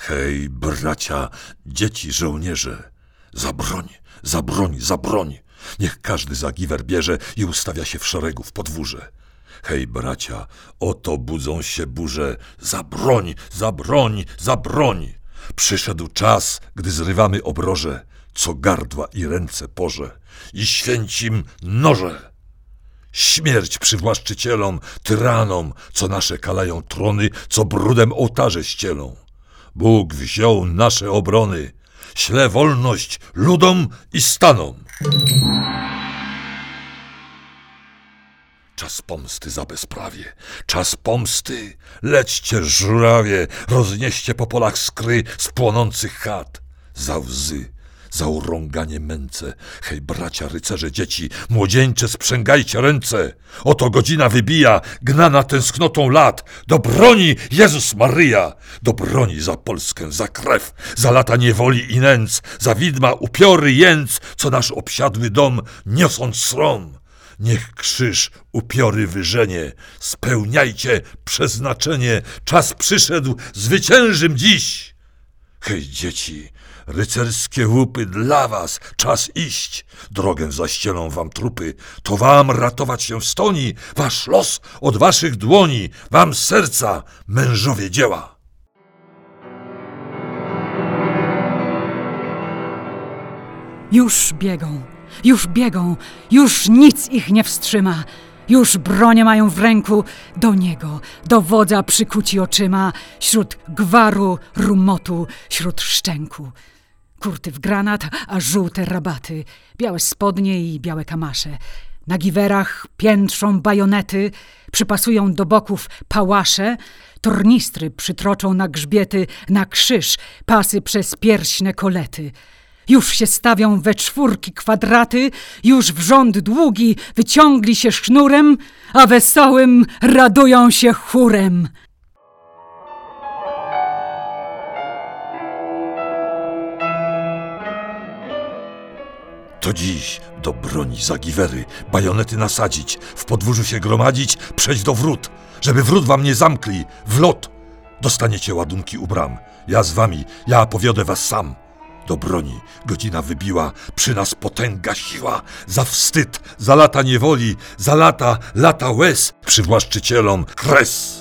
Hej, bracia, dzieci, żołnierze, za broń, za broń, za broń. Niech każdy za giwer bierze i ustawia się w szeregu w podwórze. Hej, bracia, oto budzą się burze, za broń, za broń, za broń. Przyszedł czas, gdy zrywamy obroże, co gardła i ręce porze, i święcim noże. Śmierć przywłaszczycielom, tyranom, co nasze kalają trony, co brudem ołtarze ścielą. Bóg wziął nasze obrony, śle wolność ludom i stanom. Czas pomsty za bezprawie, czas pomsty, lećcie żurawie, roznieście po polach skry z płonących chat. Za łzy, za urąganie męce, hej bracia, rycerze, dzieci, młodzieńcze, sprzęgajcie ręce. Oto godzina wybija, gnana tęsknotą lat. Do broni, Jezus Maryja! Do broni za Polskę, za krew, za lata niewoli i nędz, za widma, upiory, jędz, co nasz obsiadły dom niosąc srom. Niech krzyż upiory wyżenie, spełniajcie przeznaczenie, czas przyszedł, zwyciężym dziś. Hej dzieci, rycerskie łupy dla was, czas iść, drogę zaścielą wam trupy, to wam ratować się stoni, wasz los od waszych dłoni, wam z serca, mężowie dzieła. Już biegą, już nic ich nie wstrzyma. Już bronie mają w ręku, do niego, do wodza przykuci oczyma, śród gwaru, rumotu, śród szczęku. Kurty w granat, a żółte rabaty, białe spodnie i białe kamasze. Na giwerach piętrzą bajonety, przypasują do boków pałasze, tornistry przytroczą na grzbiety, na krzyż, pasy przez pierśne kolety. Już się stawią we czwórki kwadraty, już w rząd długi wyciągli się sznurem, a wesołym radują się chórem. To dziś do broni za giwery, bajonety nasadzić, w podwórzu się gromadzić, przejść do wrót, żeby wrót wam nie zamkli, w lot. Dostaniecie ładunki u bram, ja z wami, ja powiodę was sam. Do broni godzina wybiła, przy nas potęga siła, za wstyd, za lata niewoli, za lata łez, przywłaszczycielom kres.